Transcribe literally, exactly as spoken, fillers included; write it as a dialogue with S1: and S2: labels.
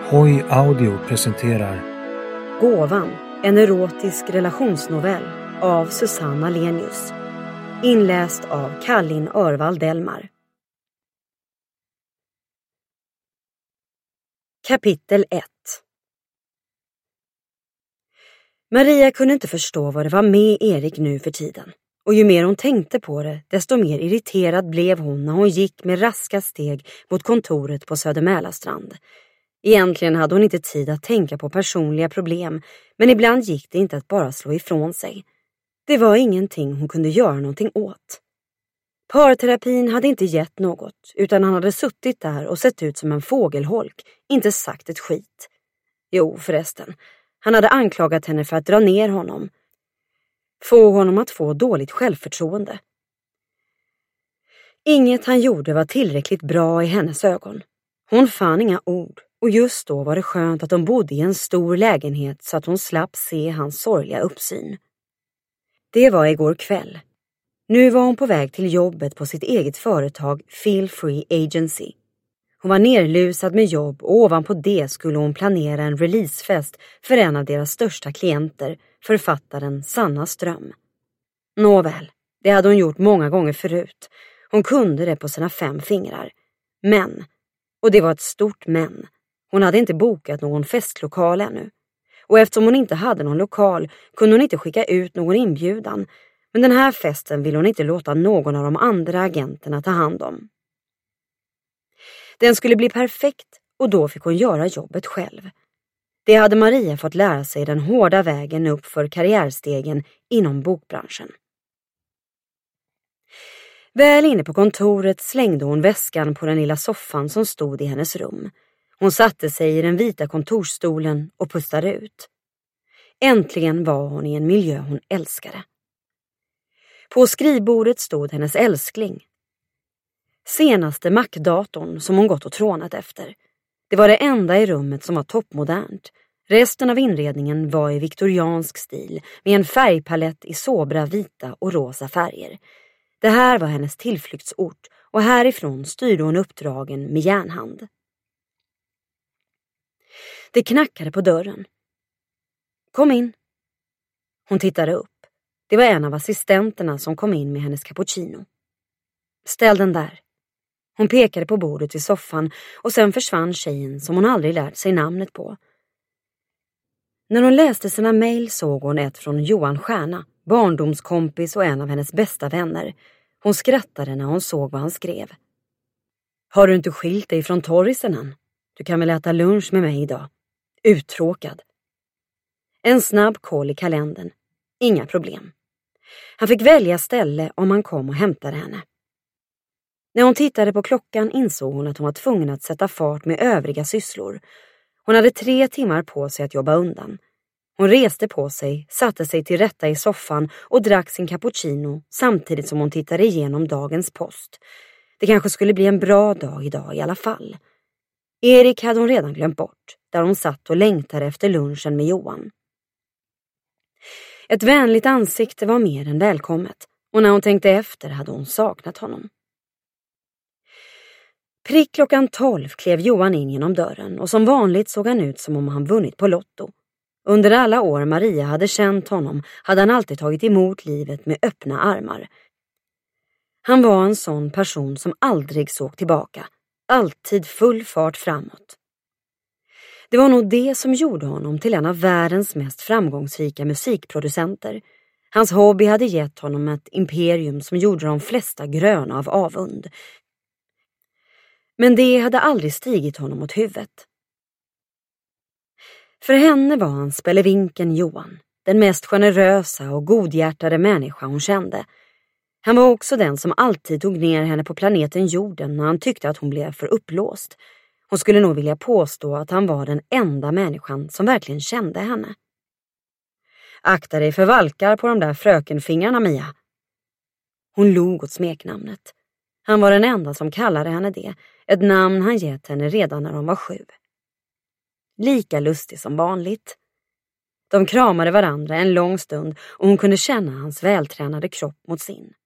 S1: Hoi Audio presenterar
S2: Gåvan, en erotisk relationsnovell av Susanna Lenius. Inläst av Kallin Örvald Delmar. Kapitel ett. Maria kunde inte förstå vad det var med Erik nu för tiden. Och ju mer hon tänkte på det, desto mer irriterad blev hon när hon gick med raska steg mot kontoret på Södermälarstrand. Egentligen hade hon inte tid att tänka på personliga problem, men ibland gick det inte att bara slå ifrån sig. Det var ingenting hon kunde göra någonting åt. Parterapin hade inte gett något, utan han hade suttit där och sett ut som en fågelholk, inte sagt ett skit. Jo, förresten, han hade anklagat henne för att dra ner honom. Få honom att få dåligt självförtroende. Inget han gjorde var tillräckligt bra i hennes ögon. Hon fann inga ord. Och just då var det skönt att de bodde i en stor lägenhet så att hon slapp se hans sorgliga uppsyn. Det var igår kväll. Nu var hon på väg till jobbet på sitt eget företag Feel Free Agency. Hon var nerlusad med jobb och ovanpå det skulle hon planera en releasefest för en av deras största klienter, författaren Sanna Ström. Nåväl, det hade hon gjort många gånger förut. Hon kunde det på sina fem fingrar. Men, och det var ett stort men, hon hade inte bokat någon festlokal ännu. Och eftersom hon inte hade någon lokal kunde hon inte skicka ut någon inbjudan. Men den här festen ville hon inte låta någon av de andra agenterna ta hand om. Den skulle bli perfekt och då fick hon göra jobbet själv. Det hade Maria fått lära sig den hårda vägen upp för karriärstegen inom bokbranschen. Väl inne på kontoret slängde hon väskan på den lilla soffan som stod i hennes rum. Hon satte sig i den vita kontorsstolen och pustade ut. Äntligen var hon i en miljö hon älskade. På skrivbordet stod hennes älskling. Senaste Mac-datorn som hon gått och trånat efter. Det var det enda i rummet som var toppmodernt. Resten av inredningen var i viktoriansk stil med en färgpalett i sobra vita och rosa färger. Det här var hennes tillflyktsort och härifrån styrde hon uppdragen med järnhand. Det knackade på dörren. Kom in. Hon tittade upp. Det var en av assistenterna som kom in med hennes cappuccino. Ställ den där. Hon pekade på bordet vid soffan och sen försvann tjejen som hon aldrig lärt sig namnet på. När hon läste sina mejl såg hon ett från Johan Stjärna, barndomskompis och en av hennes bästa vänner. Hon skrattade när hon såg vad han skrev. Har du inte skilt dig från torrisen än? Du kan väl äta lunch med mig idag. Uttråkad. En snabb koll i kalendern. Inga problem. Han fick välja ställe om han kom och hämtade henne. När hon tittade på klockan insåg hon att hon var tvungen att sätta fart med övriga sysslor. Hon hade tre timmar på sig att jobba undan. Hon reste på sig, satte sig till rätta i soffan och drack sin cappuccino samtidigt som hon tittade igenom dagens post. Det kanske skulle bli en bra dag idag i alla fall. Erik hade hon redan glömt bort, där hon satt och längtade efter lunchen med Johan. Ett vänligt ansikte var mer än välkommet, och när hon tänkte efter hade hon saknat honom. Prick klockan tolv klev Johan in genom dörren och som vanligt såg han ut som om han vunnit på lotto. Under alla år Maria hade känt honom hade han alltid tagit emot livet med öppna armar. Han var en sån person som aldrig såg tillbaka. Alltid full fart framåt. Det var nog det som gjorde honom till en av världens mest framgångsrika musikproducenter. Hans hobby hade gett honom ett imperium som gjorde de flesta gröna av avund. Men det hade aldrig stigit honom åt huvudet. För henne var han spelevinken Johan, den mest generösa och godhjärtade människa hon kände. Han var också den som alltid tog ner henne på planeten jorden när han tyckte att hon blev för upplåst. Hon skulle nog vilja påstå att han var den enda människan som verkligen kände henne. Akta dig för valkar på de där frökenfingrarna, Mia. Hon log åt smeknamnet. Han var den enda som kallade henne det, ett namn han gett henne redan när de var sju. Lika lustig som vanligt. De kramade varandra en lång stund och hon kunde känna hans vältränade kropp mot sin.